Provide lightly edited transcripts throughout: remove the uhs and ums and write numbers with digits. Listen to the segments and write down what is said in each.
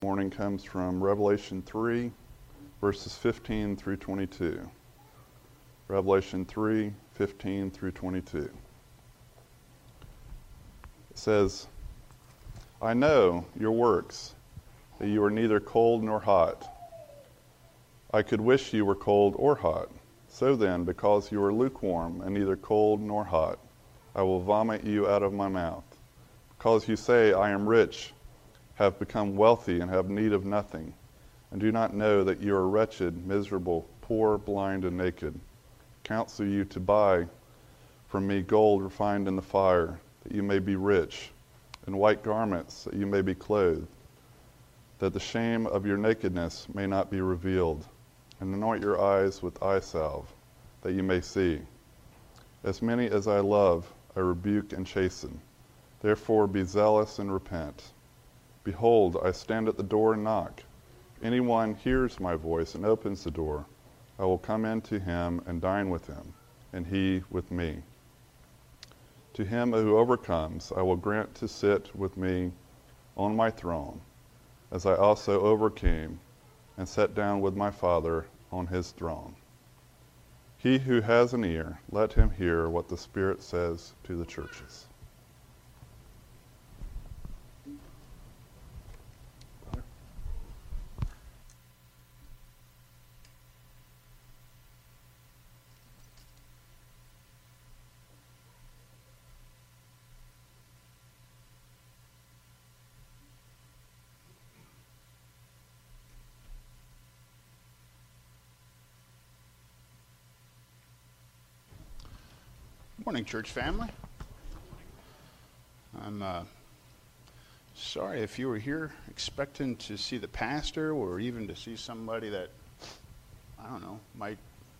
Morning comes from Revelation 3, verses 15 through 22. Revelation 3, 15 through 22. It says, I know your works, that you are neither cold nor hot. I could wish you were cold or hot. So then, because you are lukewarm and neither cold nor hot, I will vomit you out of my mouth. Because you say, I am rich, have become wealthy, and have need of nothing, and do not know that you are wretched, miserable, poor, blind, and naked. Counsel you to buy from me gold refined in the fire, that you may be rich, and white garments, that you may be clothed, that the shame of your nakedness may not be revealed, and anoint your eyes with eye salve, that you may see. As many as I love, I rebuke and chasten. Therefore be zealous and repent. Behold, I stand at the door and knock. If anyone hears my voice and opens the door, I will come in to him and dine with him, and he with me. To him who overcomes, I will grant to sit with me on my throne, as I also overcame and sat down with my Father on his throne. He who has an ear, let him hear what the Spirit says to the churches. Morning, church family. I'm sorry if you were here expecting to see the pastor or even to see somebody that, I don't know, might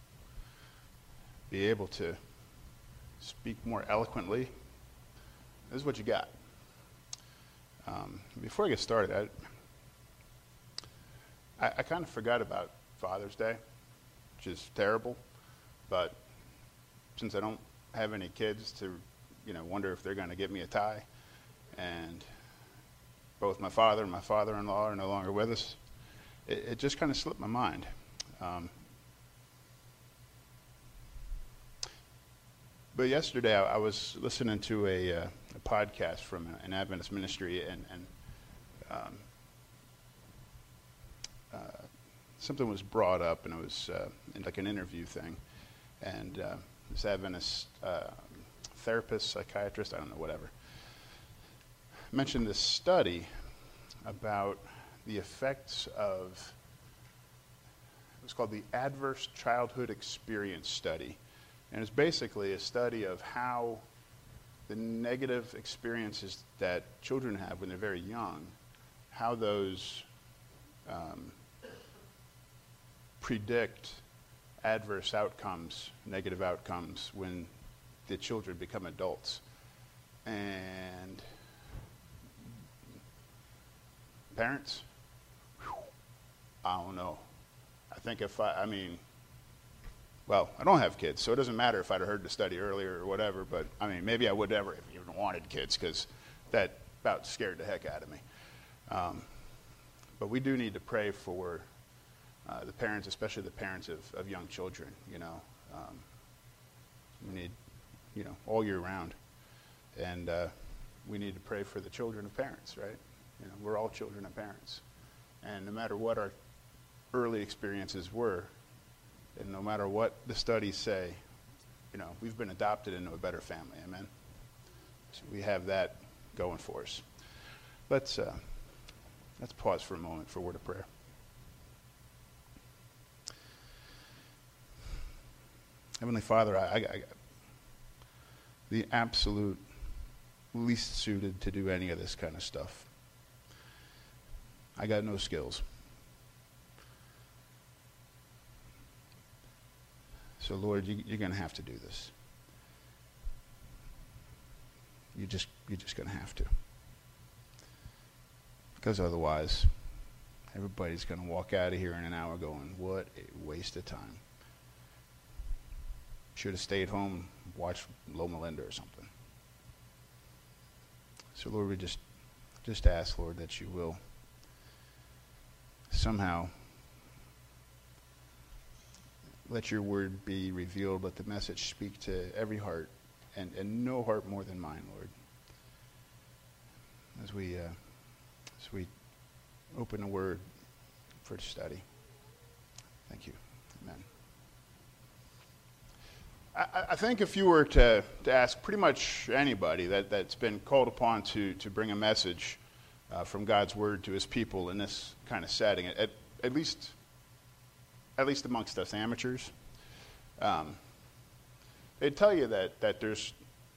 be able to speak more eloquently. This is what you got. Before I get started, I kind of forgot about Father's Day, which is terrible, but since I don't have any kids to, wonder if they're going to get me a tie, and both my father and my father-in-law are no longer with us, it just kind of slipped my mind. But yesterday I was listening to a podcast from an Adventist ministry, and something was brought up, and it was like an interview thing, and this Adventist therapist, psychiatrist, I don't know, whatever, mentioned this study about the effects of, it was called the Adverse Childhood Experience Study. And it's basically a study of how the negative experiences that children have when they're very young, how those predict adverse outcomes, negative outcomes, when the children become adults. And parents, I don't know. I think I don't have kids, so it doesn't matter if I'd heard the study earlier or whatever, but maybe I would never have even wanted kids, because that about scared the heck out of me. But we do need to pray for the parents, especially the parents of young children. We need, all year round. And we need to pray for the children of parents, right? We're all children of parents. And no matter what our early experiences were, and no matter what the studies say, we've been adopted into a better family, amen? So we have that going for us. Let's pause for a moment for a word of prayer. Heavenly Father, I the absolute least suited to do any of this kind of stuff. I got no skills. So Lord, you're going to have to do this. You're just going to have to. Because otherwise, everybody's going to walk out of here in an hour going, what a waste of time. Should have stayed home and watched Loma Linda or something. So Lord, we just ask, Lord, that you will somehow let your word be revealed. Let the message speak to every heart, and no heart more than mine, Lord. As we open the word for study. Thank you. Amen. I think if you were to ask pretty much anybody that's been called upon to bring a message from God's word to his people in this kind of setting, at least amongst us amateurs, they'd tell you that there's,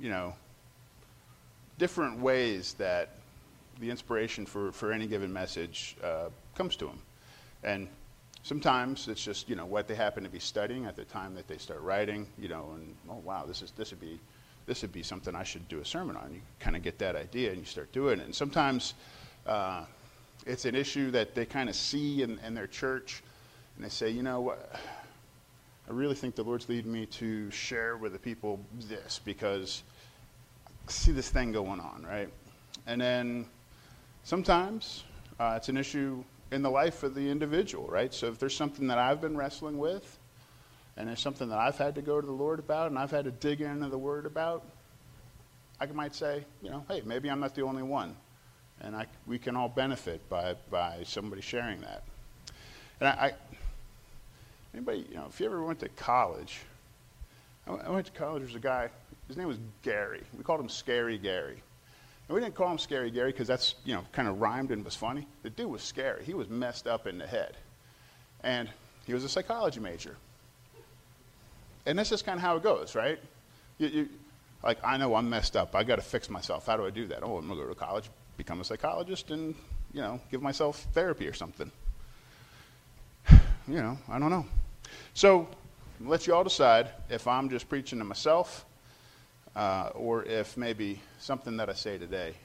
different ways that the inspiration for any given message comes to them. And sometimes it's just, what they happen to be studying at the time that they start writing, and, oh, wow, this would be something I should do a sermon on. You kind of get that idea and you start doing it. And sometimes it's an issue that they kind of see in their church, and they say, what, I really think the Lord's leading me to share with the people this, because I see this thing going on, right? And then sometimes it's an issue in the life of the individual, right? So if there's something that I've been wrestling with, and there's something that I've had to go to the Lord about, and I've had to dig into the Word about, I might say, hey, maybe I'm not the only one, and we can all benefit by somebody sharing that. And anybody, if you ever went to college, I went to college. There was a guy. His name was Gary. We called him Scary Gary. And we didn't call him Scary Gary because that's, kind of rhymed and was funny. The dude was scary. He was messed up in the head. And he was a psychology major. And that's just kind of how it goes, right? Like, I know I'm messed up. I got to fix myself. How do I do that? Oh, I'm going to go to college, become a psychologist, and, give myself therapy or something. I don't know. So, I'll let you all decide if I'm just preaching to myself, or if maybe something that I say today,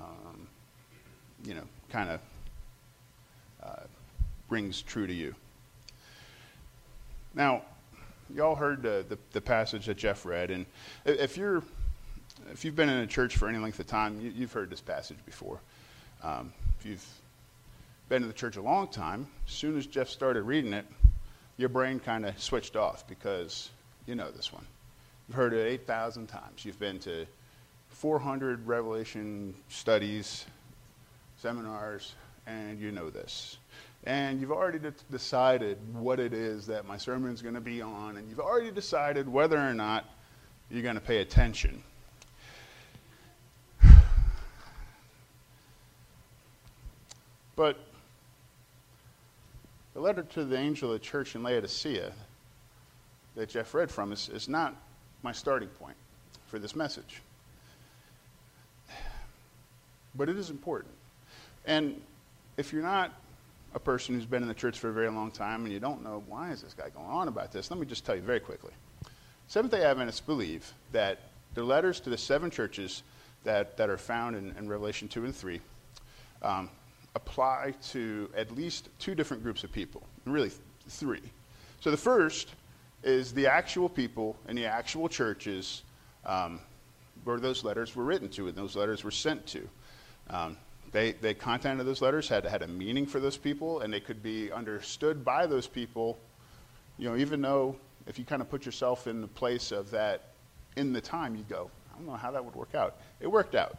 kind of rings true to you. Now, you all heard the passage that Jeff read, and if you've been in a church for any length of time, you've heard this passage before. If you've been in the church a long time, as soon as Jeff started reading it, your brain kind of switched off, because you know this one. You've heard it 8,000 times. You've been to 400 Revelation studies, seminars, and you know this. And you've already decided what it is that my sermon's going to be on, and you've already decided whether or not you're going to pay attention. But the letter to the angel of the church in Laodicea that Jeff read from is not my starting point for this message. But it is important. And if you're not a person who's been in the church for a very long time and you don't know, why is this guy going on about this? Let me just tell you very quickly. Seventh-day Adventists believe that the letters to the 7 churches that are found in Revelation 2 and 3 apply to at least 2 different groups of people, really 3. So the first is the actual people in the actual churches where those letters were written to and those letters were sent to. The content of those letters had a meaning for those people, and they could be understood by those people, even though if you kind of put yourself in the place of that in the time, you go, I don't know how that would work out. It worked out.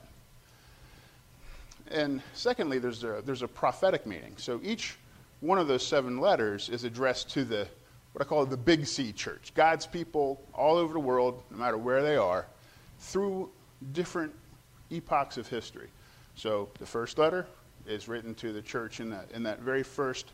And secondly, there's a prophetic meaning. So each one of those 7 letters is addressed to what I call the Big C church, God's people all over the world, no matter where they are, through different epochs of history. So the first letter is written to the church in that very first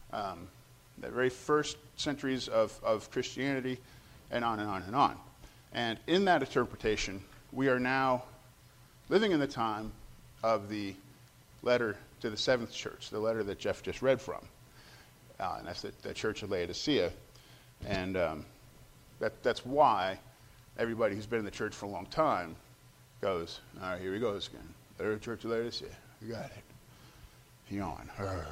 centuries of Christianity, and on and on and on. And in that interpretation, we are now living in the time of the letter to the 7th church, the letter that Jeff just read from. And that's the church of Laodicea. And that's why everybody who's been in the church for a long time goes, all right, here he goes again. Letter to the church of Laodicea. You got it. Yawn.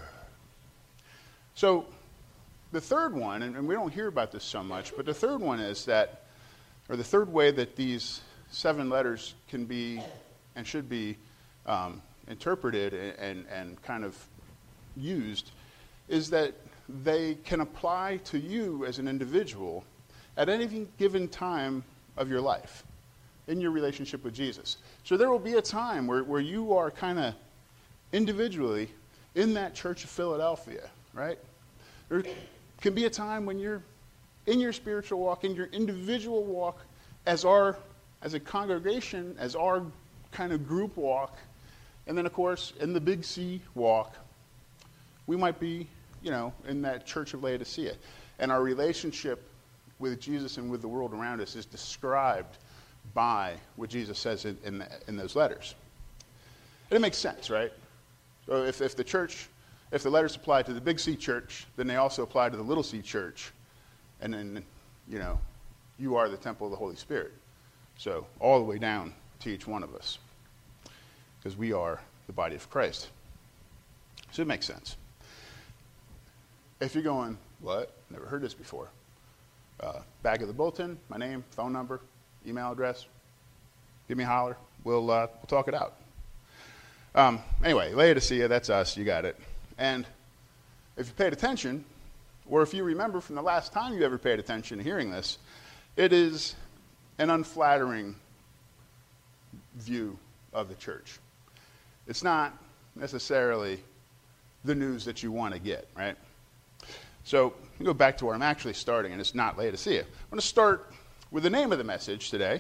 So the third one, and we don't hear about this so much, but the third one is that, or the third way that these 7 letters can be and should be interpreted and kind of used is that they can apply to you as an individual at any given time of your life in your relationship with Jesus. So there will be a time where you are kind of individually in that Church of Philadelphia, right? There can be a time when you're in your spiritual walk, in your individual walk, as a congregation, as our kind of group walk, and then, of course, in the Big C walk, we might be, in that Church of Laodicea. And our relationship with Jesus and with the world around us is described by what Jesus says in those letters. And it makes sense, right? So if the letters apply to the Big C church, then they also apply to the Little C church. And then, you are the temple of the Holy Spirit. So all the way down to each one of us. Because we are the body of Christ. So it makes sense. If you're going, what? Never heard this before. Back of the bulletin, my name, phone number, email address. Give me a holler. We'll talk it out. Anyway, Laodicea, that's us. You got it. And if you paid attention, or if you remember from the last time you ever paid attention to hearing this, it is an unflattering view of the church. It's not necessarily the news that you want to get, right? So, we go back to where I'm actually starting, and it's not Laodicea. I'm going to start with the name of the message today.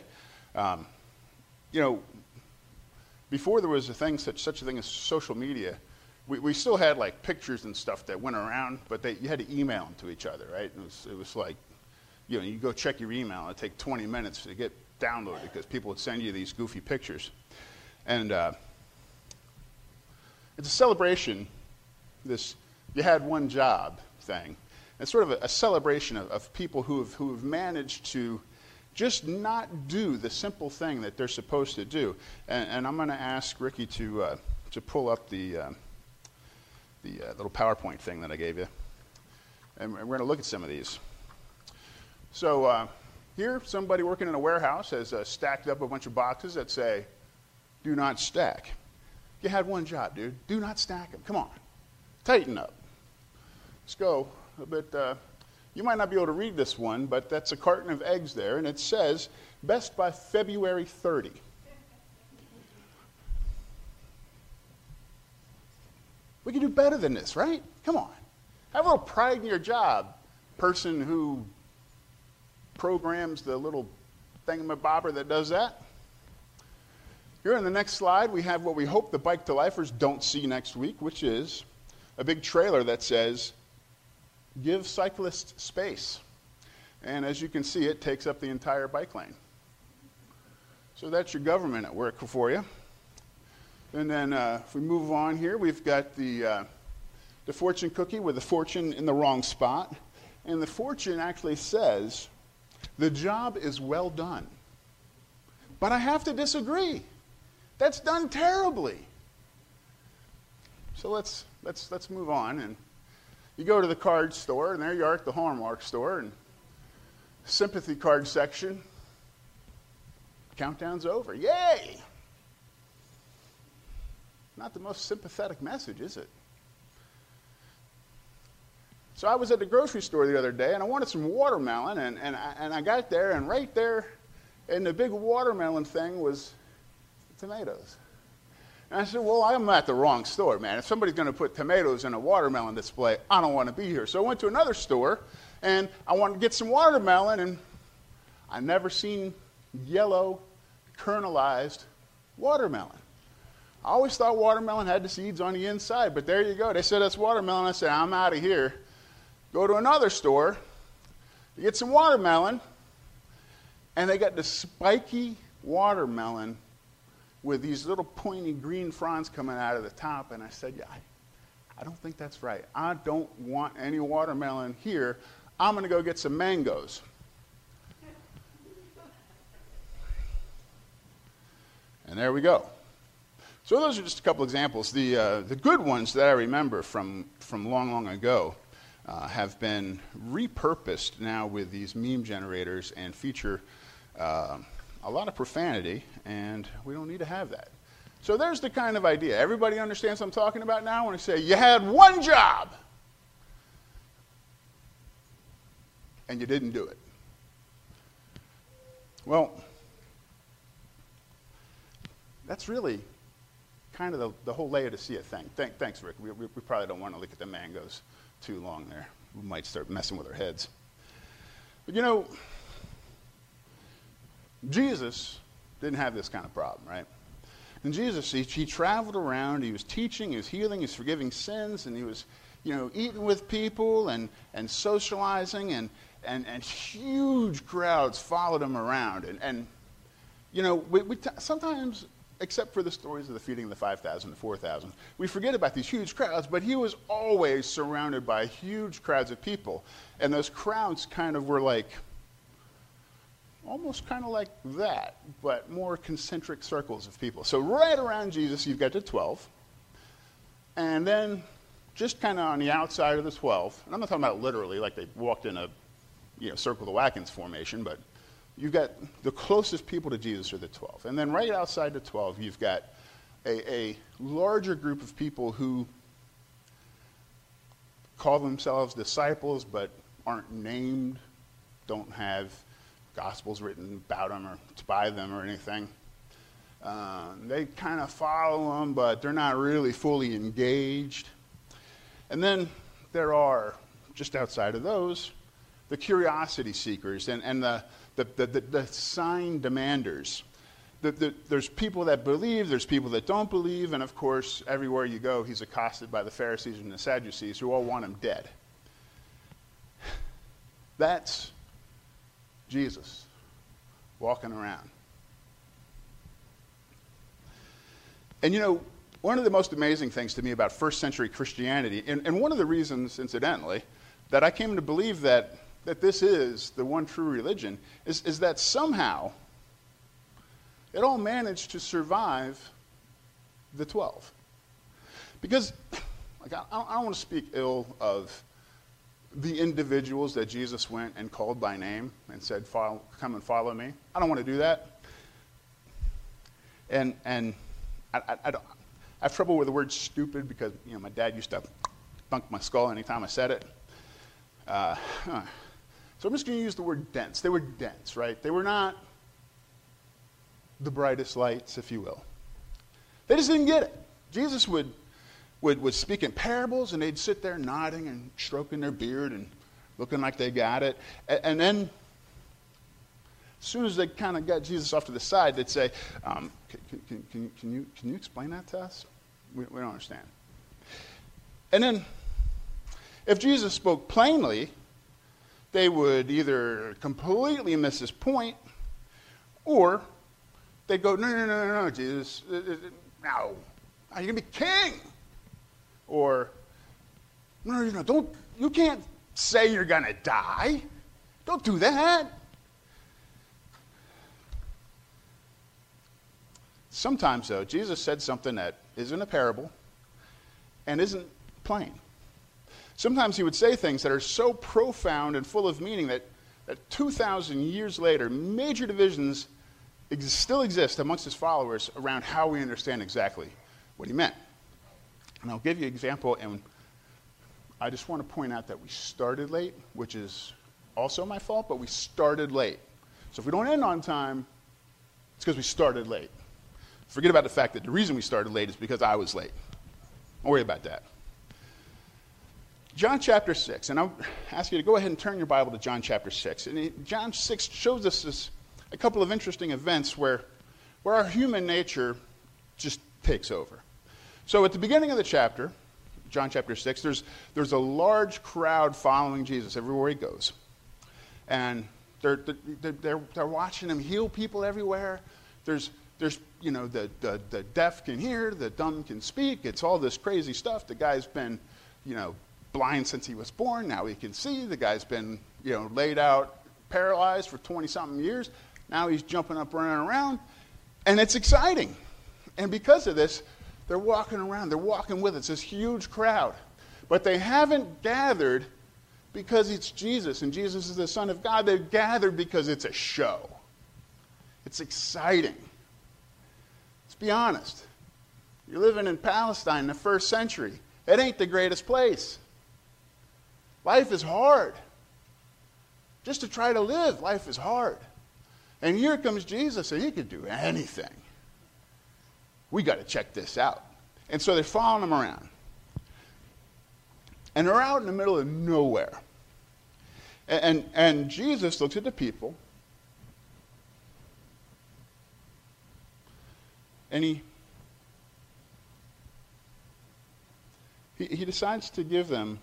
Before there was such a thing as social media, we still had like pictures and stuff that went around, but you had to email them to each other, right? It was like, you go check your email, and it'd take 20 minutes to get downloaded because people would send you these goofy pictures. And it's a celebration, this you had one job thing. It's sort of a celebration of people who have managed to just not do the simple thing that they're supposed to do. And I'm going to ask Ricky to pull up the little PowerPoint thing that I gave you. And we're going to look at some of these. So here, somebody working in a warehouse has stacked up a bunch of boxes that say, do not stack. You had one job, dude. Do not stack them. Come on. Tighten up. Let's go a bit. You might not be able to read this one, but that's a carton of eggs there, and it says, best by February 30. We can do better than this, right? Come on. Have a little pride in your job, person who programs the little thingamabobber that does that. Here on the next slide, we have what we hope the Bike to Lifers don't see next week, which is a big trailer that says, give cyclists space. And as you can see, it takes up the entire bike lane. So that's your government at work for you. And then if we move on here, we've got the fortune cookie with the fortune in the wrong spot. And the fortune actually says, the job is well done. But I have to disagree. That's done terribly. So let's move on. And you go to the card store, and there you are at the Hallmark store, and sympathy card section. Countdown's over. Yay! Not the most sympathetic message, is it? So I was at the grocery store the other day, and I wanted some watermelon, and I got there, and right there in the big watermelon thing was tomatoes. And I said, well, I'm at the wrong store, man. If somebody's going to put tomatoes in a watermelon display, I don't want to be here. So I went to another store, and I wanted to get some watermelon, and I never seen yellow, kernelized watermelon. I always thought watermelon had the seeds on the inside, but there you go. They said that's watermelon. I said, I'm out of here. Go to another store, you get some watermelon, and they got the spiky watermelon with these little pointy green fronds coming out of the top. And I said, yeah, I don't think that's right. I don't want any watermelon here. I'm going to go get some mangoes. And there we go. So those are just a couple examples. The good ones that I remember from long, long ago have been repurposed now with these meme generators and feature a lot of profanity, and we don't need to have that. So there's the kind of idea. Everybody understands what I'm talking about now when I say, you had one job. and you didn't do it. Well, that's really kind of the whole Laodicea thing. Thanks, Rick. We probably don't want to look at the mangoes too long there. We might start messing with our heads. But you know, Jesus didn't have this kind of problem, right? And Jesus, he traveled around, he was teaching, he was healing, he was forgiving sins, and he was, eating with people and socializing, and huge crowds followed him around. And we sometimes, except for the stories of the feeding of the 5,000, the 4,000, we forget about these huge crowds, but he was always surrounded by huge crowds of people. And those crowds kind of were like, almost kind of like that, but more concentric circles of people. So right around Jesus, you've got the 12. And then just kind of on the outside of the 12, and I'm not talking about literally, like they walked in a circle of the wagons formation, but you've got the closest people to Jesus are the 12. And then right outside the 12, you've got a larger group of people who call themselves disciples but aren't named, don't have Gospels written about them or by them or anything. They kind of follow them, but they're not really fully engaged. And then there are, just outside of those, the curiosity seekers and the sign demanders. There's people that believe, there's people that don't believe, and of course, everywhere you go, he's accosted by the Pharisees and the Sadducees who all want him dead. That's Jesus walking around. And one of the most amazing things to me about first century Christianity, and one of the reasons, incidentally, that I came to believe that this is the one true religion, is that somehow it all managed to survive the 12. Because I don't want to speak ill of the individuals that Jesus went and called by name and said, come and follow me. I don't want to do that. And I have trouble with the word stupid because my dad used to thunk my skull anytime I said it. So I'm just going to use the word dense. They were dense, right? They were not the brightest lights, if you will. They just didn't get it. Jesus would speak in parables, and they'd sit there nodding and stroking their beard and looking like they got it. And then as soon as they kind of got Jesus off to the side, they'd say, can you explain that to us? We don't understand. And then if Jesus spoke plainly, they would either completely miss his point, or they'd go, no, Jesus, no, you're going to be king. Or, no, you can't say you're going to die. Don't do that. Sometimes, though, Jesus said something that isn't a parable and isn't plain. Sometimes he would say things that are so profound and full of meaning that 2,000 years later, major divisions still exist amongst his followers around how we understand exactly what he meant. And I'll give you an example, and I just want to point out that we started late, which is also my fault, but we started late. So if we don't end on time, it's because we started late. Forget about the fact that the reason we started late is because I was late. Don't worry about that. John chapter 6, and I'll ask you to go ahead and turn your Bible to John chapter 6. And John 6 shows us a couple of interesting events where our human nature just takes over. So at the beginning of the chapter, John chapter 6, there's a large crowd following Jesus everywhere he goes. And they're watching him heal people everywhere. There's the deaf can hear, the dumb can speak. It's all this crazy stuff. The guy's been, blind since he was born. Now he can see. The guy's been, laid out paralyzed for 20-something years. Now he's jumping up, running around. And it's exciting. And because of this, they're walking around. They're walking with us, this huge crowd. But they haven't gathered because it's Jesus, and Jesus is the Son of God. They've gathered because it's a show. It's exciting. Let's be honest. You're living in Palestine in the first century. It ain't the greatest place. Life is hard. just to try to live. Life is hard. And here comes Jesus, and he could do anything. We got to check this out. And so they're following him around. And they're out in the middle of nowhere. And Jesus looks at the people, and he decides to give them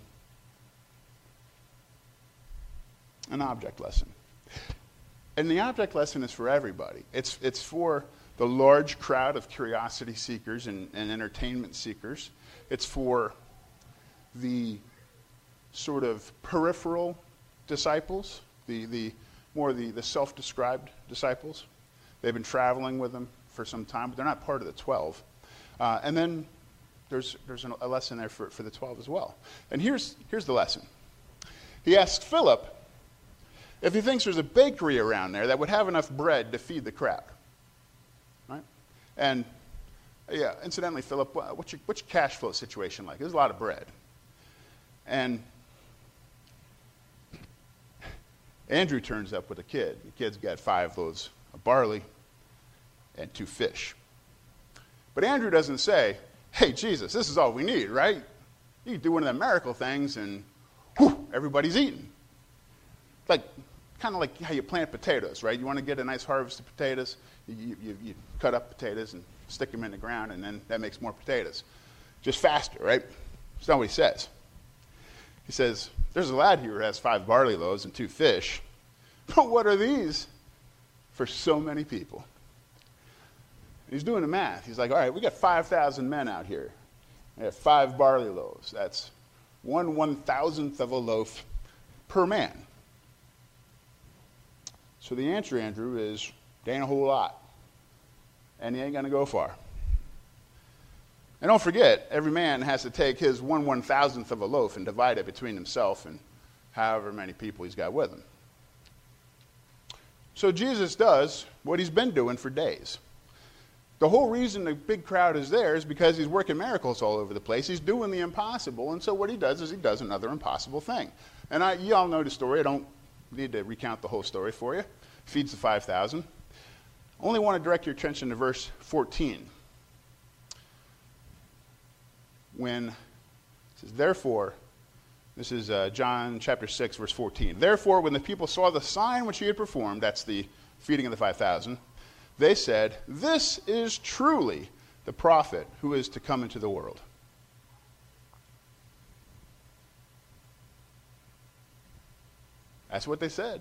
an object lesson. And the object lesson is for everybody. It's for the large crowd of curiosity seekers and entertainment seekers. It's for the sort of peripheral disciples, the self-described disciples. They've been traveling with him for some time, but they're not part of the 12. And then there's a lesson there for the 12 as well. And here's the lesson. He asked Philip if he thinks there's a bakery around there that would have enough bread to feed the crowd. Right? And yeah, incidentally, Philip, what's your cash flow situation like? There's a lot of bread. And Andrew turns up with a kid. The kid's got 5 loaves of barley and 2 fish. But Andrew doesn't say, hey, Jesus, this is all we need, right? You can do one of the miracle things and whew, everybody's eating. Kind of like how you plant potatoes, right? You want to get a nice harvest of potatoes, you cut up potatoes and stick them in the ground, and then that makes more potatoes. Just faster, right? That's not what he says. He says, there's a lad here who has 5 barley loaves and 2 fish. But what are these for so many people? And he's doing the math. He's like, all right, we got 5,000 men out here. They have 5 barley loaves. That's 1/1000th of a loaf per man. So the answer, Andrew, is there ain't a whole lot. And he ain't going to go far. And don't forget, every man has to take his 1/1000th of a loaf and divide it between himself and however many people he's got with him. So Jesus does what he's been doing for days. The whole reason the big crowd is there is because he's working miracles all over the place. He's doing the impossible. And so what he does is he does another impossible thing. And you all know the story. I don't need to recount the whole story for you. Feeds the 5,000. I only want to direct your attention to verse 14. When it says, therefore, this is John chapter 6, verse 14. Therefore, when the people saw the sign which he had performed, that's the feeding of the 5,000, they said, this is truly the prophet who is to come into the world. That's what they said.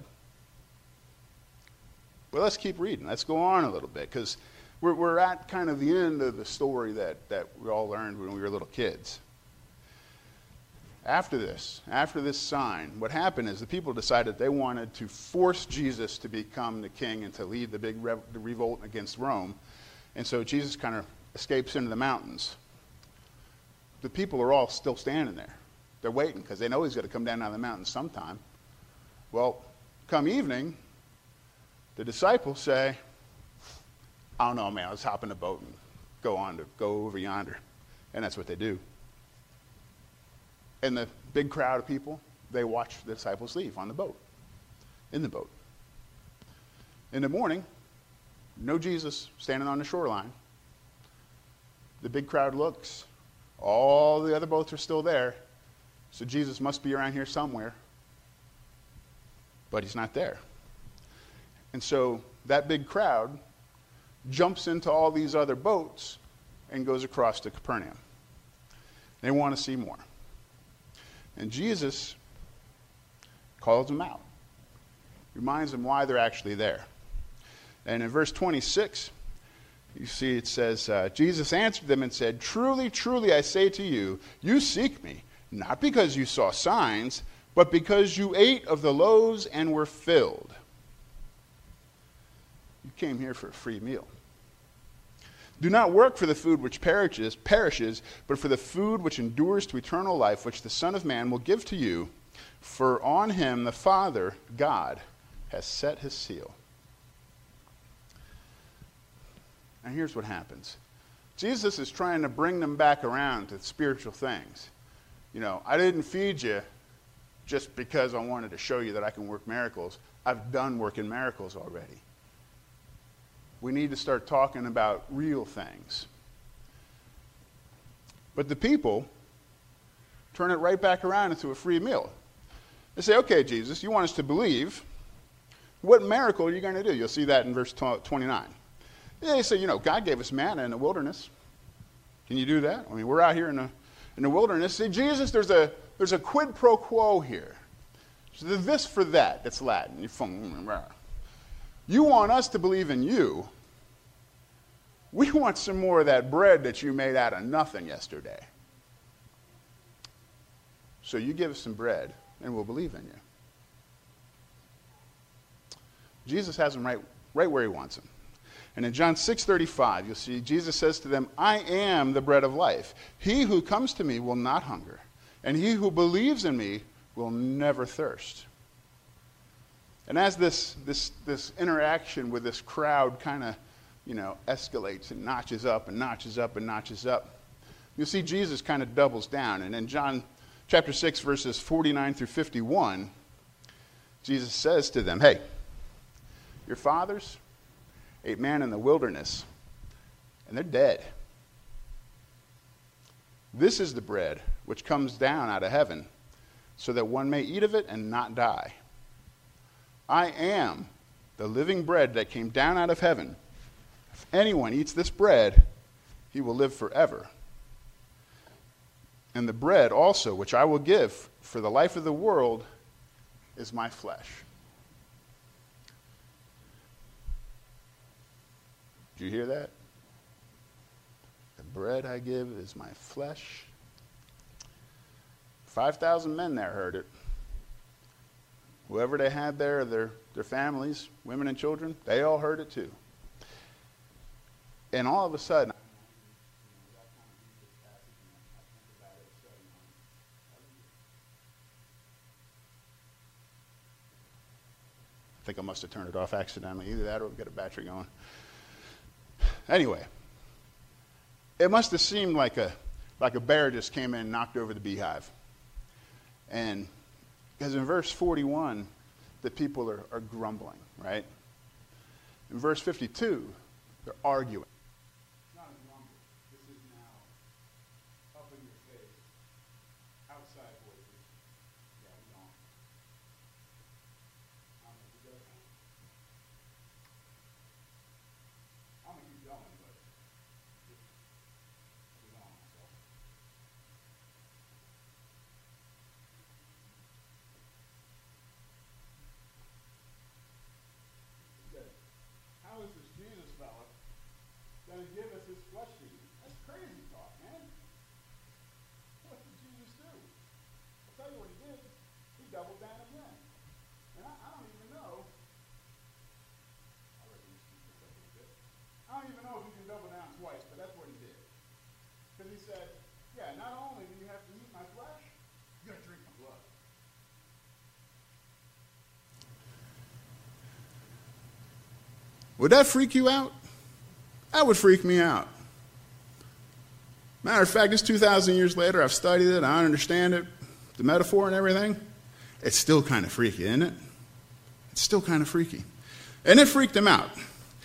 Well, let's keep reading. Let's go on a little bit, because we're at kind of the end of the story that we all learned when we were little kids. After this sign, what happened is the people decided they wanted to force Jesus to become the king and to lead the big revolt against Rome. And so Jesus kind of escapes into the mountains. The people are all still standing there. They're waiting because they know he's going to come down out of the mountain sometime. Well, come evening, the disciples say, I don't know, man, let's hop in the boat and go over yonder. And that's what they do. And the big crowd of people, they watch the disciples leave on the boat, in the boat. In the morning, no Jesus standing on the shoreline. The big crowd looks. All the other boats are still there. So Jesus must be around here somewhere. But he's not there. And so that big crowd jumps into all these other boats and goes across to Capernaum. They want to see more. And Jesus calls them out. Reminds them why they're actually there. And in verse 26, you see it says, Jesus answered them and said, truly, truly, I say to you, you seek me, not because you saw signs, but because you ate of the loaves and were filled. You came here for a free meal. Do not work for the food which perishes, but for the food which endures to eternal life, which the Son of Man will give to you. For on him the Father, God, has set his seal. And here's what happens. Jesus is trying to bring them back around to spiritual things. You know, I didn't feed you just because I wanted to show you that I can work miracles. I've done working miracles already. We need to start talking about real things. But the people turn it right back around into a free meal. They say, okay, Jesus, you want us to believe. What miracle are you going to do? You'll see that in verse 29. They say, God gave us manna in the wilderness. Can you do that? I mean, we're out here in the wilderness. See, Jesus, there's a quid pro quo here. So the this for that, that's Latin. You want us to believe in you. We want some more of that bread that you made out of nothing yesterday. So you give us some bread, and we'll believe in you. Jesus has them right where he wants them. And in John 6:35, you'll see Jesus says to them, I am the bread of life. He who comes to me will not hunger, and he who believes in me will never thirst. And as this interaction with this crowd kind of, escalates and notches up and notches up and notches up, you'll see Jesus kind of doubles down. And in John chapter 6, verses 49 through 51, Jesus says to them, hey, your fathers ate manna in the wilderness, and they're dead. This is the bread which comes down out of heaven, so that one may eat of it and not die. I am the living bread that came down out of heaven. If anyone eats this bread, he will live forever. And the bread also, which I will give for the life of the world, is my flesh. Did you hear that? The bread I give is my flesh. 5,000 men there heard it. Whoever they had there, their families, women and children, they all heard it too. And all of a sudden, I think I must have turned it off accidentally. Either that or we've got a battery going. Anyway, it must have seemed like a bear just came in and knocked over the beehive. And because in verse 41, the people are grumbling, right? In verse 52, they're arguing. It's not a grumble. This is now up in your face, outside voices. Yeah, we don't. I'm going to keep going, but we don't. So. How is this Jesus fella going to give us his flesh to eat? That's crazy talk, man. What did Jesus do? I'll tell you what he did. He doubled down again. And I don't even know. I reckon this can pick up a little bit. I don't even know if he can double down twice, but that's what he did. Because he said, yeah, not only do you have to eat my flesh, you got to drink my blood. Would that freak you out? That would freak me out. Matter of fact, it's 2,000 years later. I've studied it. I understand it. The metaphor and everything. It's still kind of freaky, isn't it? It's still kind of freaky. And it freaked him out.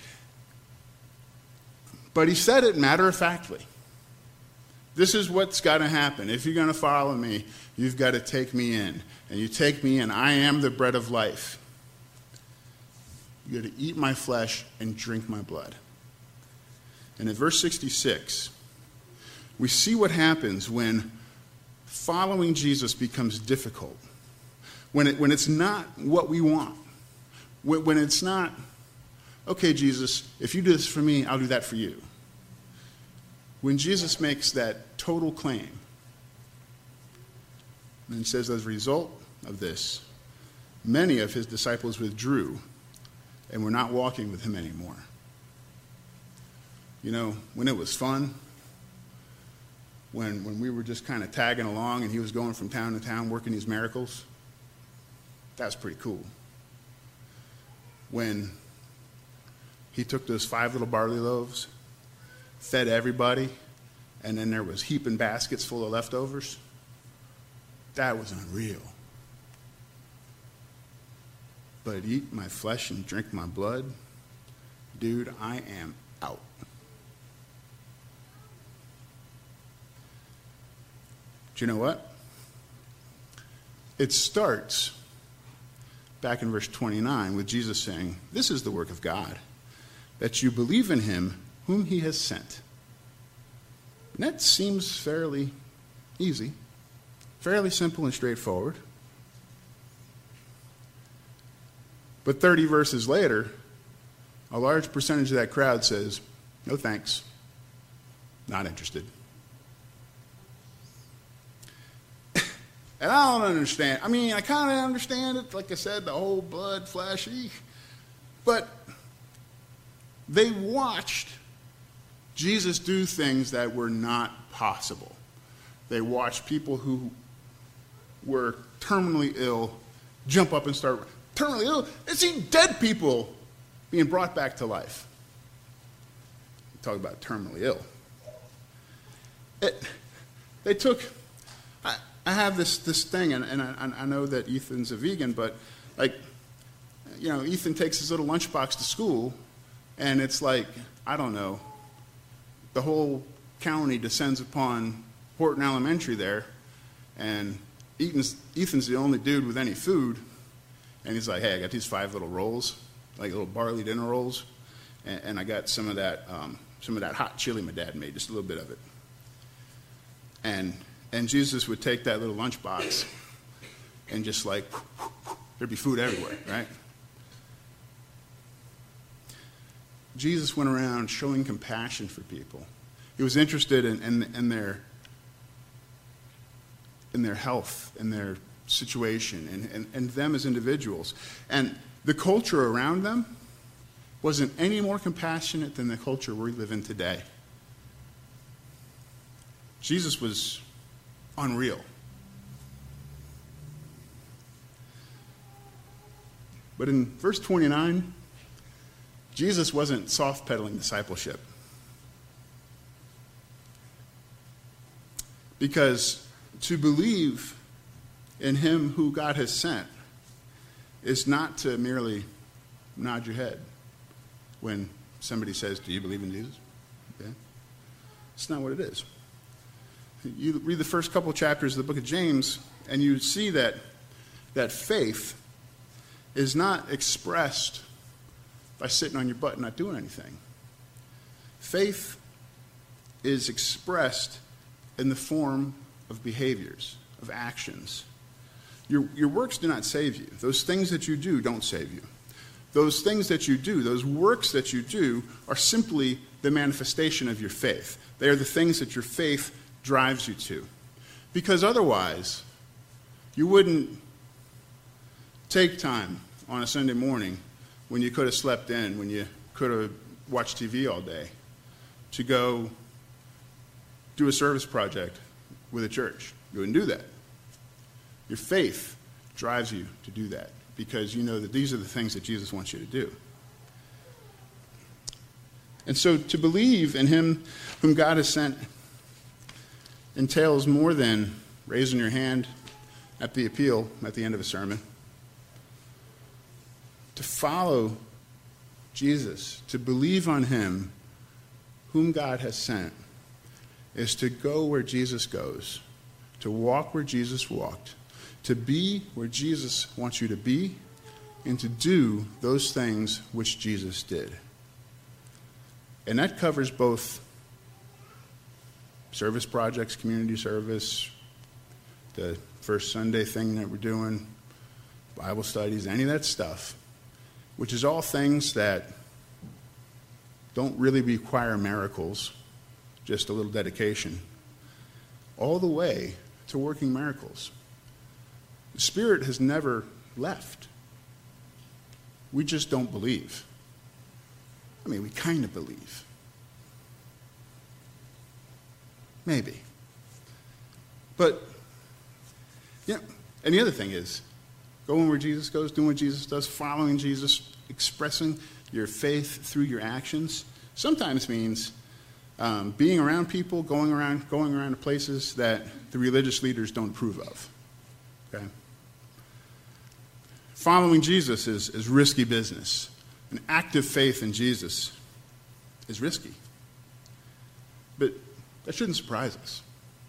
But he said it matter-of-factly. This is what's got to happen. If you're going to follow me, you've got to take me in. And you take me in. I am the bread of life. You got to eat my flesh and drink my blood. And in verse 66, we see what happens when following Jesus becomes difficult. When it's not what we want. When it's not, okay, Jesus, if you do this for me, I'll do that for you. When Jesus makes that total claim, and says as a result of this, many of his disciples withdrew and were not walking with him anymore. When it was fun, when we were just kind of tagging along and he was going from town to town working these miracles, that was pretty cool. When he took those 5 little barley loaves, fed everybody, and then there was heaping baskets full of leftovers, that was unreal. but eat my flesh and drink my blood, dude, I am out. Do you know what? It starts back in verse 29 with Jesus saying, "This is the work of God, that you believe in him whom he has sent." And that seems fairly easy, fairly simple and straightforward. But 30 verses later, a large percentage of that crowd says, "No thanks, not interested." And I don't understand. I mean, I kind of understand it. Like I said, the whole blood, flesh, but they watched Jesus do things that were not possible. They watched people who were terminally ill jump up and start terminally ill. They see dead people being brought back to life. Talk about terminally ill. They took. I have this thing, and I know that Ethan's a vegan, but Ethan takes his little lunchbox to school, and it's like, I don't know, the whole county descends upon Horton Elementary there, and Ethan's the only dude with any food, and he's like, "Hey, I got these 5 little rolls, like little barley dinner rolls, and I got some of that hot chili my dad made, just a little bit of it." And Jesus would take that little lunchbox and just there'd be food everywhere, right? Jesus went around showing compassion for people. He was interested in their health, in their situation, and them as individuals. And the culture around them wasn't any more compassionate than the culture we live in today. Jesus was unreal. But in verse 29, Jesus wasn't soft-pedaling discipleship. Because to believe in him who God has sent is not to merely nod your head when somebody says, "Do you believe in Jesus?" Okay? It's not what it is. You read the first couple chapters of the book of James, and you see that faith is not expressed by sitting on your butt and not doing anything. Faith is expressed in the form of behaviors, of actions. Your works do not save you. Those things that you do don't save you. Those things that you do, those works that you do, are simply the manifestation of your faith. They are the things that your faith drives you to. Because otherwise, you wouldn't take time on a Sunday morning when you could have slept in, when you could have watched TV all day, to go do a service project with a church. You wouldn't do that. Your faith drives you to do that because you know that these are the things that Jesus wants you to do. And so to believe in him whom God has sent entails more than raising your hand at the appeal at the end of a sermon. To follow Jesus, to believe on him whom God has sent, is to go where Jesus goes, to walk where Jesus walked, to be where Jesus wants you to be, and to do those things which Jesus did. And that covers both service projects, community service, the first Sunday thing that we're doing, Bible studies, any of that stuff, which is all things that don't really require miracles, just a little dedication, all the way to working miracles. The Spirit has never left. We just don't believe. I mean, we kind of believe. Maybe. But, yeah. And the other thing is, going where Jesus goes, doing what Jesus does, following Jesus, expressing your faith through your actions, sometimes means being around people, going around to places that the religious leaders don't approve of. Okay? Following Jesus is risky business. An active faith in Jesus is risky. But that shouldn't surprise us.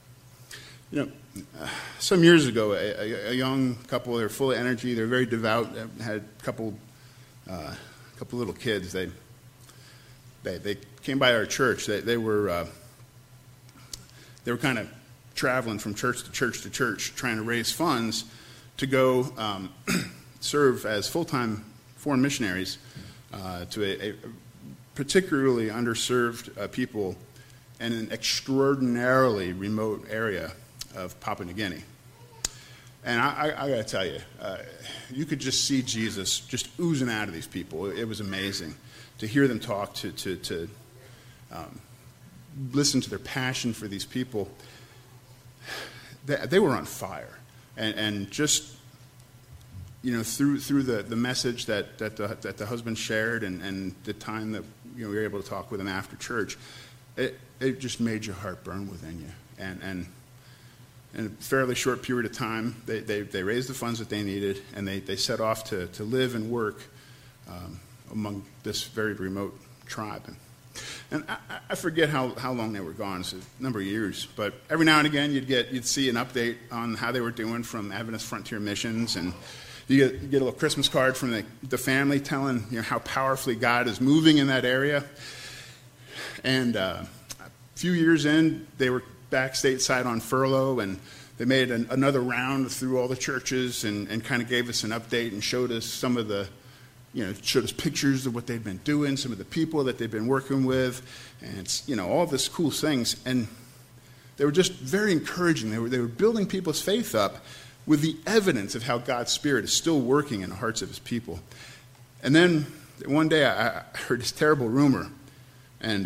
Some years ago, a young couple, they were full of energy, they were very devout, they had a couple little kids. They came by our church. They were kind of traveling from church to church to church, trying to raise funds to go serve as full-time foreign missionaries to a particularly underserved people in an extraordinarily remote area of Papua New Guinea. And I got to tell you, you could just see Jesus just oozing out of these people. It was amazing to hear them talk, to listen to their passion for these people. They were on fire. And just, through the message that the husband shared and the time that we were able to talk with him after church, it just made your heart burn within you. And in a fairly short period of time, they raised the funds that they needed, and they set off to live and work among this very remote tribe. And I forget how long they were gone. It's a number of years, but every now and again you'd see an update on how they were doing from Adventist Frontier Missions, and you get a little Christmas card from the family telling how powerfully God is moving in that area. And a few years in, they were back stateside on furlough, and they made another round through all the churches and kind of gave us an update and showed us some of the, showed us pictures of what they'd been doing, some of the people that they'd been working with, and all this cool things. And they were just very encouraging. They were building people's faith up with the evidence of how God's Spirit is still working in the hearts of his people. And then one day I heard this terrible rumor, and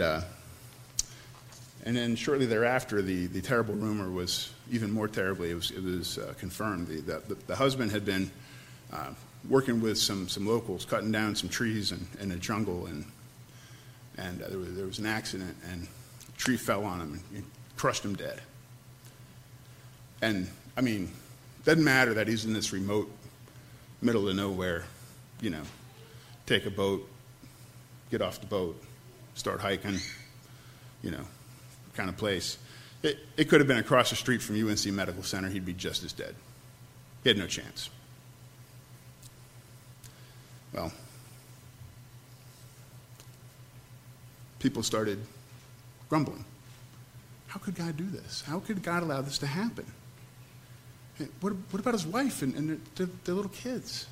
then shortly thereafter, the terrible rumor was even more terribly. It was confirmed. The husband had been working with some locals, cutting down some trees in a jungle, and there was an accident, and a tree fell on him and crushed him dead. And doesn't matter that he's in this remote middle of nowhere. Take a boat, get off the boat, start hiking. Kind of place. It could have been across the street from UNC Medical Center. He'd be just as dead. He had no chance. Well, people started grumbling. How could God do this? How could God allow this to happen? Hey, what about his wife and the little kids?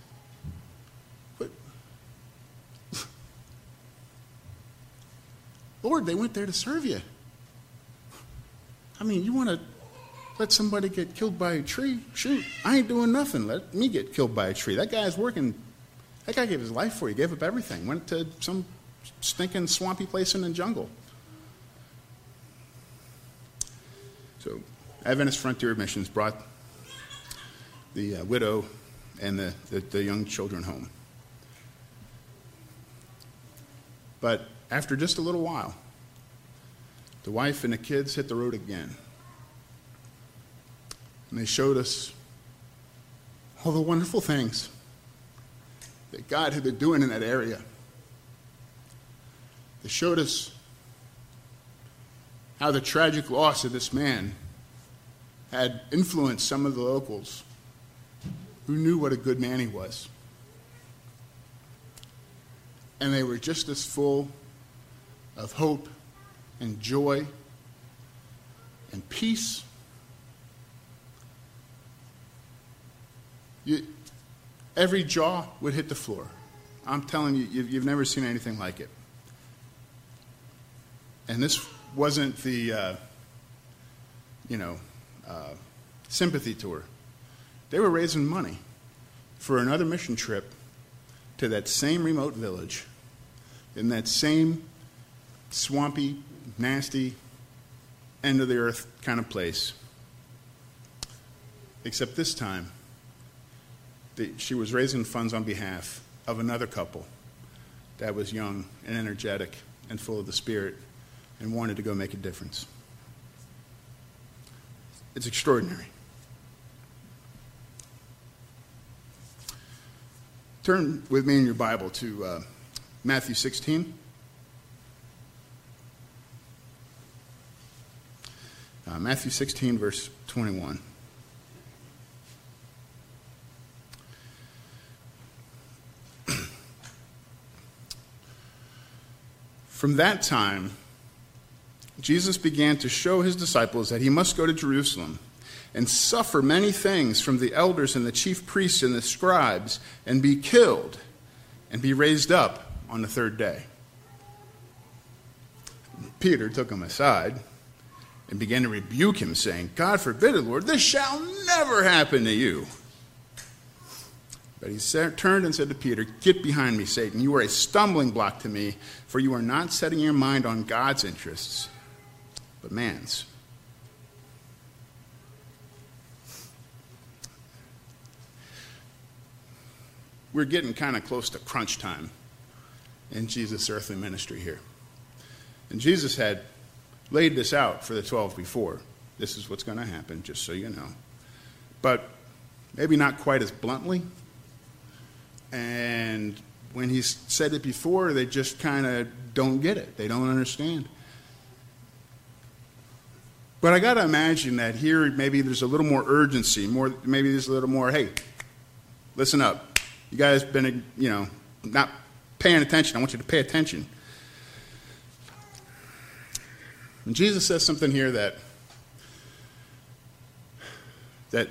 Lord, they went there to serve you. You want to let somebody get killed by a tree? Shoot, I ain't doing nothing. Let me get killed by a tree. That guy's working. That guy gave his life for you, gave up everything, went to some stinking swampy place in the jungle. So Adventist Frontier Missions brought the widow and the young children home. But after just a little while, the wife and the kids hit the road again. And they showed us all the wonderful things that God had been doing in that area. They showed us how the tragic loss of this man had influenced some of the locals who knew what a good man he was. And they were just as full of hope and joy and peace. Every jaw would hit the floor. I'm telling you, you've never seen anything like it. And this wasn't the, sympathy tour. They were raising money for another mission trip to that same remote village in that same swampy, nasty, end-of-the-earth kind of place. Except this time, she was raising funds on behalf of another couple that was young and energetic and full of the Spirit and wanted to go make a difference. It's extraordinary. Turn with me in your Bible to Matthew 16. Matthew 16, verse 21. From that time, Jesus began to show his disciples that he must go to Jerusalem and suffer many things from the elders and the chief priests and the scribes, and be killed, and be raised up on the third day. Peter took him aside and began to rebuke him, saying, God forbid it, Lord, this shall never happen to you. But he turned and said to Peter, Get behind me, Satan. You are a stumbling block to me, for you are not setting your mind on God's interests, but man's. We're getting kind of close to crunch time in Jesus' earthly ministry here. And Jesus had laid this out for the 12 before. This is what's going to happen, just so you know. But maybe not quite as bluntly. And when he's said it before, they just kind of don't get it. They don't understand. But I got to imagine that here maybe there's a little more urgency, maybe there's a little more, hey, listen up. You guys been, not paying attention. I want you to pay attention. And Jesus says something here that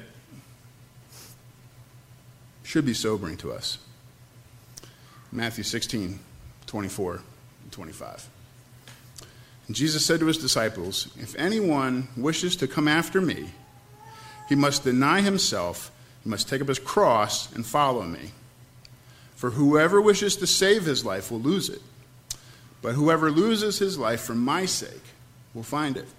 should be sobering to us. Matthew 16, 24 and 25. And Jesus said to his disciples, If anyone wishes to come after me, he must deny himself, he must take up his cross and follow me. For whoever wishes to save his life will lose it, but whoever loses his life for my sake will find it.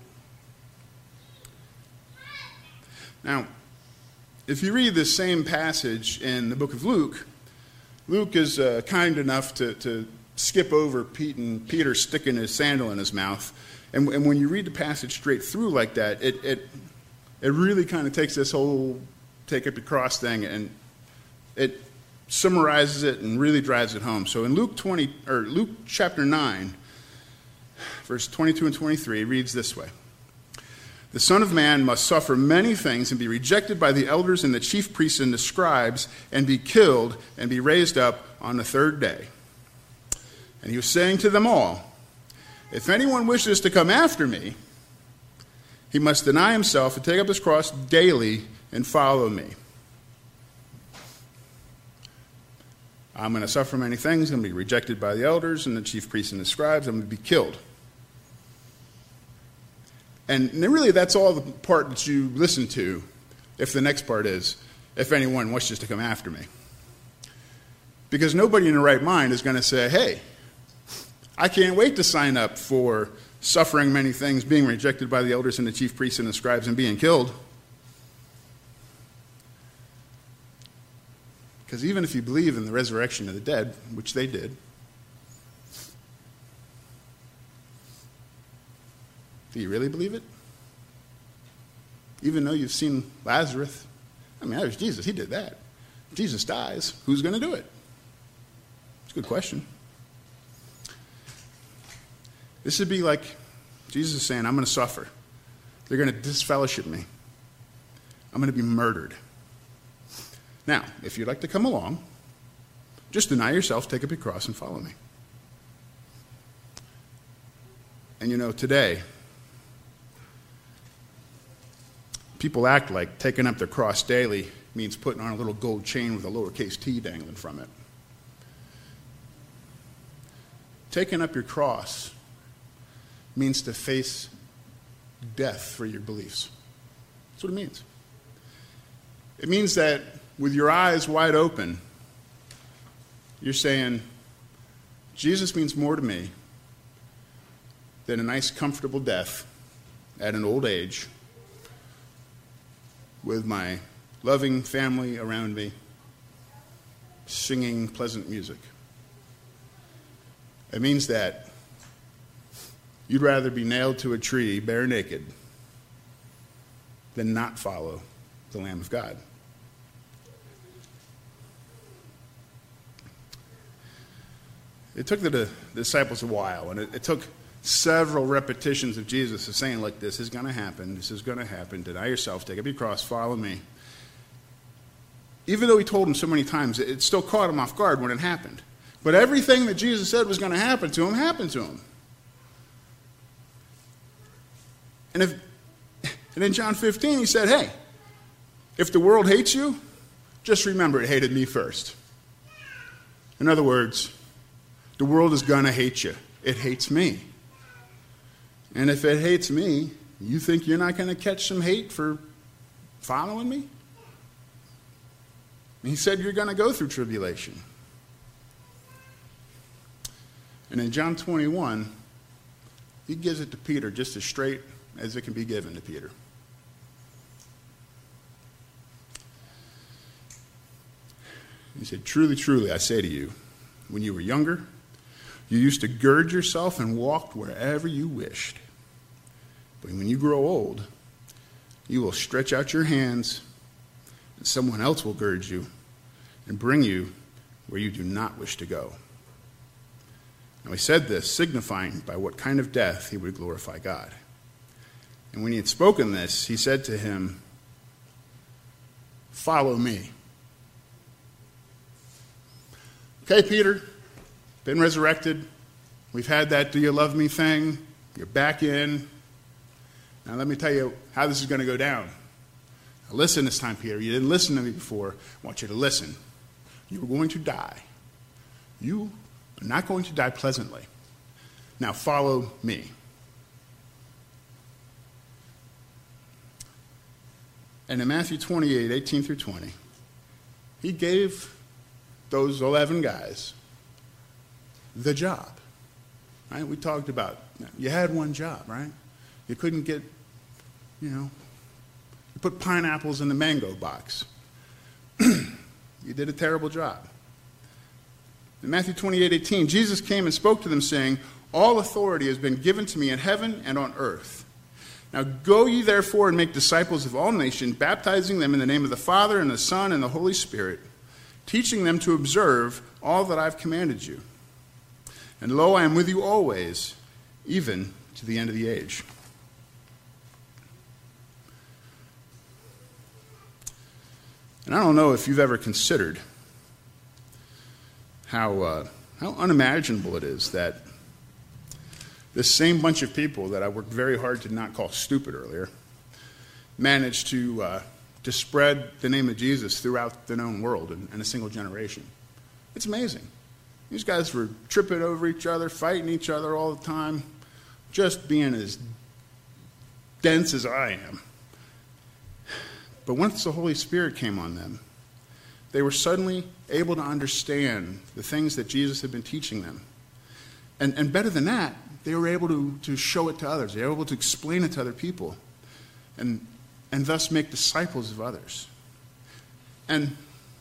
Now, if you read this same passage in the book of Luke, Luke is kind enough to skip over Peter sticking his sandal in his mouth. And when you read the passage straight through like that, it really kind of takes this whole take up your cross thing and it summarizes it and really drives it home. So in Luke chapter 9, verse 22 and 23, it reads this way. The Son of Man must suffer many things and be rejected by the elders and the chief priests and the scribes and be killed and be raised up on the third day. And he was saying to them all, If anyone wishes to come after me, he must deny himself and take up his cross daily and follow me. I'm going to suffer many things. I'm going to be rejected by the elders and the chief priests and the scribes. I'm going to be killed. And really, that's all the part that you listen to if the next part is, if anyone wishes to come after me. Because nobody in their right mind is going to say, hey, I can't wait to sign up for suffering many things, being rejected by the elders and the chief priests and the scribes, and being killed. Because even if you believe in the resurrection of the dead, which they did, do you really believe it? Even though you've seen Lazarus. I mean, that was Jesus. He did that. If Jesus dies, who's going to do it? It's a good question. This would be like Jesus saying, I'm going to suffer. They're going to disfellowship me. I'm going to be murdered. Now, if you'd like to come along, just deny yourself, take up your cross, and follow me. And today, people act like taking up their cross daily means putting on a little gold chain with a lowercase t dangling from it. Taking up your cross means to face death for your beliefs. That's what it means. It means that with your eyes wide open, you're saying, Jesus means more to me than a nice, comfortable death at an old age with my loving family around me, singing pleasant music. It means that you'd rather be nailed to a tree bare naked than not follow the Lamb of God. It took the disciples a while, and it took several repetitions of Jesus of saying, look, this is going to happen, deny yourself, take up your cross, follow me. Even though he told them so many times, it still caught him off guard when it happened. But everything that Jesus said was going to happen to him happened to him. And in John 15, he said, hey, if the world hates you, just remember it hated me first. In other words, the world is going to hate you. It hates me. And if it hates me, you think you're not going to catch some hate for following me? And he said you're going to go through tribulation. And in John 21, he gives it to Peter just as straight as it can be given to Peter. He said, truly, truly, I say to you, when you were younger, you used to gird yourself and walk wherever you wished. But when you grow old, you will stretch out your hands, and someone else will gird you and bring you where you do not wish to go. Now he said this, signifying by what kind of death he would glorify God. And when he had spoken this, he said to him, follow me. Okay, Peter, been resurrected. We've had that do you love me thing. You're back in. Now let me tell you how this is going to go down. Now listen this time, Peter. You didn't listen to me before. I want you to listen. You are going to die. You are not going to die pleasantly. Now follow me. And in Matthew 28, 18 through 20, he gave those 11 guys the job. Right? We talked about, you had one job, right? You couldn't get, you put pineapples in the mango box. You did a terrible job. In Matthew 28, 18, Jesus came and spoke to them, saying, all authority has been given to me in heaven and on earth. Now go ye therefore and make disciples of all nations, baptizing them in the name of the Father and the Son and the Holy Spirit, teaching them to observe all that I've commanded you. And lo, I am with you always, even to the end of the age. And I don't know if you've ever considered how unimaginable it is that this same bunch of people that I worked very hard to not call stupid earlier managed to spread the name of Jesus throughout the known world in a single generation. It's amazing. These guys were tripping over each other, fighting each other all the time, just being as dense as I am. But once the Holy Spirit came on them, they were suddenly able to understand the things that Jesus had been teaching them. And better than that, they were able to show it to others. They were able to explain it to other people and thus make disciples of others. And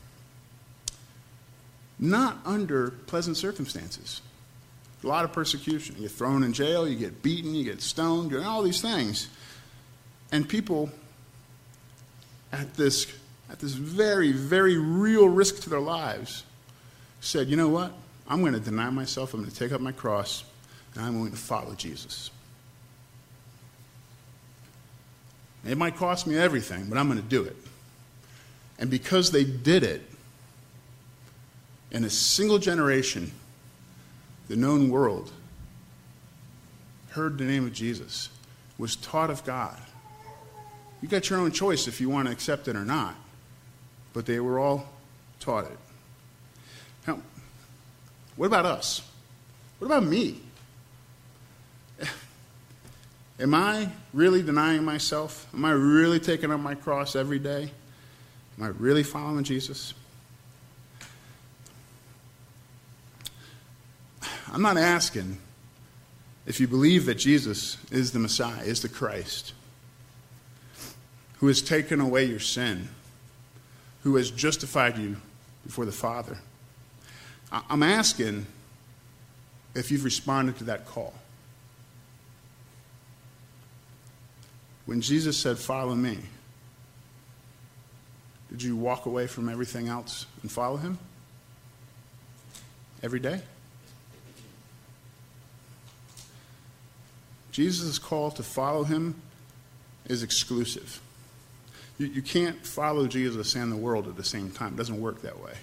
not under pleasant circumstances. A lot of persecution. You get thrown in jail, you get beaten, you get stoned, doing all these things. And people at this very, very real risk to their lives said, you know what? I'm going to deny myself, I'm going to take up my cross, and I'm going to follow Jesus. It might cost me everything, but I'm going to do it. And because they did it, in a single generation, the known world heard the name of Jesus, was taught of God. You got your own choice if you want to accept it or not, but they were all taught it. Now, what about us? What about me? Am I really denying myself? Am I really taking up my cross every day? Am I really following Jesus? I'm not asking if you believe that Jesus is the Messiah, is the Christ, who has taken away your sin, who has justified you before the Father. I'm asking if you've responded to that call. When Jesus said, follow me, did you walk away from everything else and follow him? Every day? Jesus' call to follow him is exclusive. You can't follow Jesus and the world at the same time. It doesn't work that way.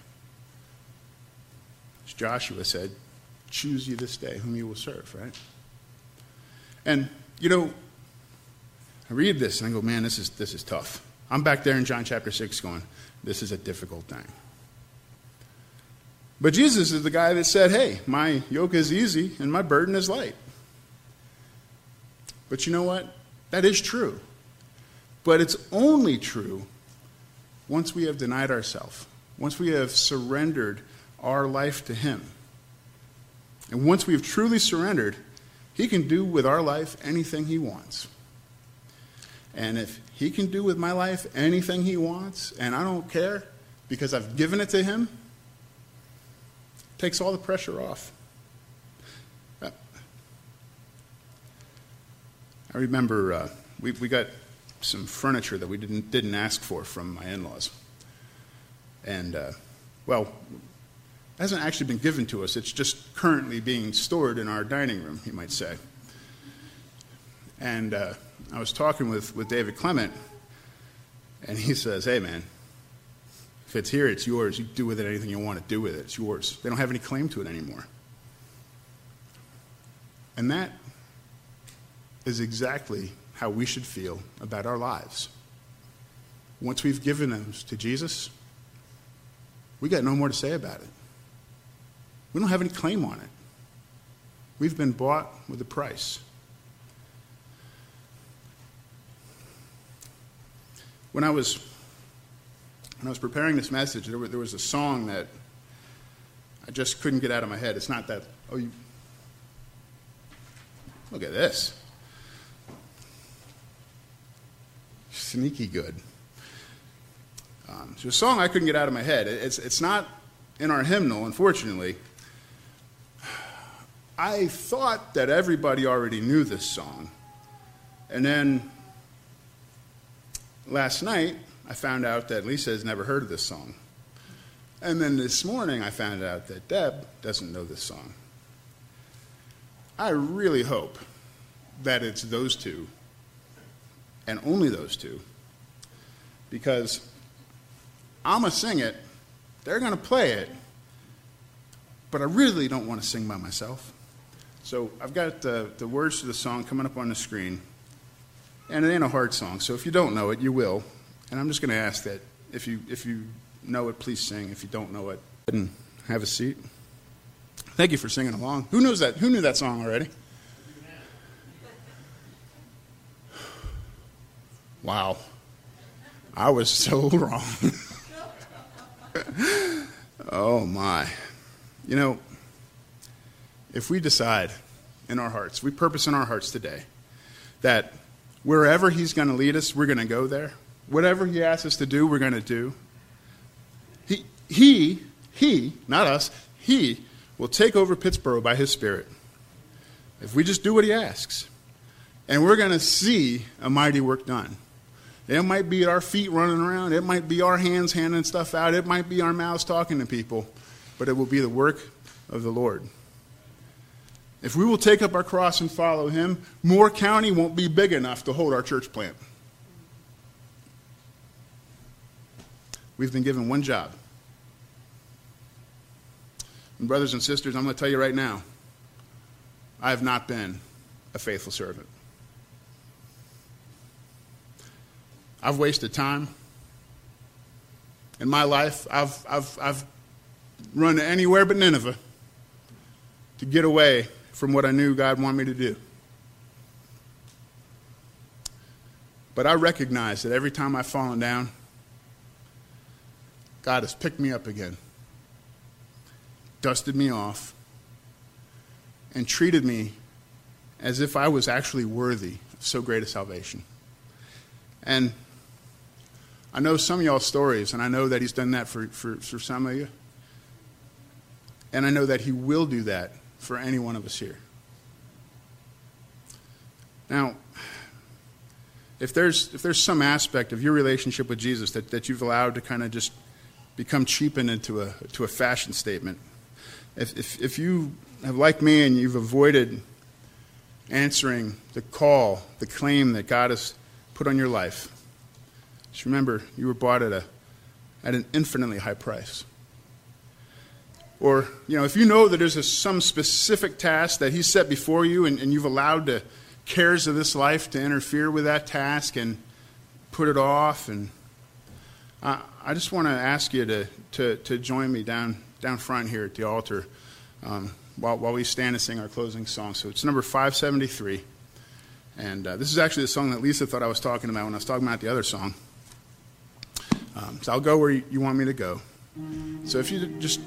As Joshua said, choose you this day whom you will serve, right? And, I read this and I go, man, this is tough. I'm back there in John chapter 6 going, this is a difficult thing. But Jesus is the guy that said, hey, my yoke is easy and my burden is light. But you know what? That is true. But it's only true once we have denied ourselves, once we have surrendered our life to him. And once we have truly surrendered, he can do with our life anything he wants. And if he can do with my life anything he wants, and I don't care because I've given it to him, it takes all the pressure off. I remember we got some furniture that we didn't ask for from my in-laws. And, it hasn't actually been given to us. It's just currently being stored in our dining room, you might say. And I was talking with David Clement, and he says, hey, man, if it's here, it's yours. You do with it anything you want to do with it. It's yours. They don't have any claim to it anymore. And that is exactly how we should feel about our lives. Once we've given them to Jesus, we got no more to say about it. We don't have any claim on it. We've been bought with a price. When I was preparing this message, there was a song that I just couldn't get out of my head. It's not that, look at this. Sneaky good. It's a song I couldn't get out of my head. It's not in our hymnal, unfortunately. I thought that everybody already knew this song. And then last night, I found out that Lisa has never heard of this song. And then this morning, I found out that Deb doesn't know this song. I really hope that it's those two, and only those two, because I'm going to sing it, they're going to play it, but I really don't want to sing by myself. So I've got the words to the song coming up on the screen, and it ain't a hard song, so if you don't know it, you will. And I'm just going to ask that if you know it, please sing. If you don't know it, then have a seat. Thank you for singing along. Who knows that? Who knew that song already? Wow. I was so wrong. Oh, my. If we decide in our hearts, we purpose in our hearts today, that wherever he's going to lead us, we're going to go there. Whatever he asks us to do, we're going to do. He, not us, he will take over Pittsboro by his Spirit. If we just do what he asks. And we're going to see a mighty work done. It might be our feet running around. It might be our hands handing stuff out. It might be our mouths talking to people. But it will be the work of the Lord. If we will take up our cross and follow him, Moore County won't be big enough to hold our church plant. We've been given one job. And brothers and sisters, I'm going to tell you right now, I have not been a faithful servant. I've wasted time. In my life, I've run anywhere but Nineveh to get away from what I knew God wanted me to do. But I recognize that every time I've fallen down, God has picked me up again, dusted me off, and treated me as if I was actually worthy of so great a salvation. And I know some of y'all's stories, and I know that he's done that for some of you. And I know that he will do that for any one of us here. Now, if there's some aspect of your relationship with Jesus that you've allowed to kind of just become cheapened into a fashion statement, if you have, like me, and you've avoided answering the call, the claim that God has put on your life, just remember you were bought at an infinitely high price. Or, if you know that there's some specific task that He's set before you and you've allowed the cares of this life to interfere with that task and put it off, and I just want to ask you to join me down front here at the altar while we stand and sing our closing song. So it's number 573. And this is actually the song that Lisa thought I was talking about when I was talking about the other song. So I'll go where you want me to go. So if you just